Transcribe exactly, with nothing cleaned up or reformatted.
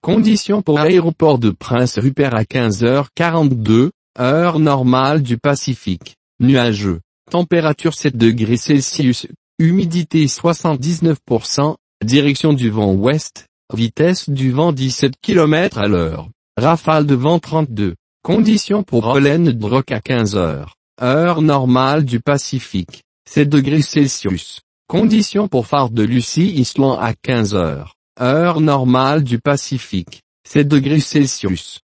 Conditions pour aéroport de Prince Rupert à quinze heures quarante-deux, heure normale du Pacifique. Nuageux. Température sept degrés Celsius. Humidité soixante-dix-neuf pour cent. Direction du vent ouest. Vitesse du vent dix-sept kilomètres à l'heure. Rafale de vent trente-deux. Conditions pour Rollen Drock à quinze heures. Heure normale du Pacifique. sept degrés Celsius. Conditions pour phare de Lucie Island à quinze heures. Heure normale du Pacifique. sept degrés Celsius.